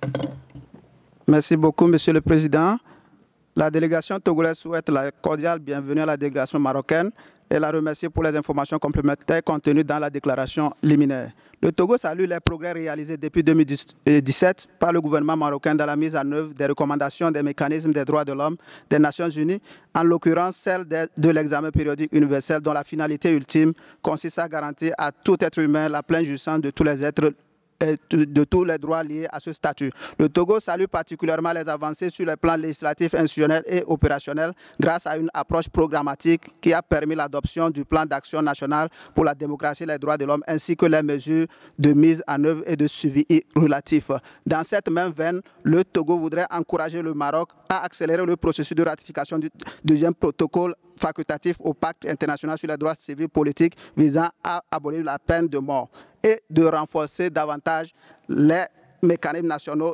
Merci beaucoup, Monsieur le Président. La délégation togolaise souhaite la cordiale bienvenue à la délégation marocaine et la remercier pour les informations complémentaires contenues dans la déclaration liminaire. Le Togo salue les progrès réalisés depuis 2017 par le gouvernement marocain dans la mise en œuvre des recommandations des mécanismes des droits de l'homme des Nations Unies, en l'occurrence celle de l'examen périodique universel dont la finalité ultime consiste à garantir à tout être humain la pleine jouissance de tous les êtres de tous les droits liés à ce statut. Le Togo salue particulièrement les avancées sur les plans législatifs, institutionnels et opérationnels grâce à une approche programmatique qui a permis l'adoption du plan d'action national pour la démocratie et les droits de l'homme ainsi que les mesures de mise en œuvre et de suivi relatifs. Dans cette même veine, le Togo voudrait encourager le Maroc à accélérer le processus de ratification du deuxième protocole facultatif au pacte international sur les droits civils et politiques visant à abolir la peine de mort et de renforcer davantage les mécanismes nationaux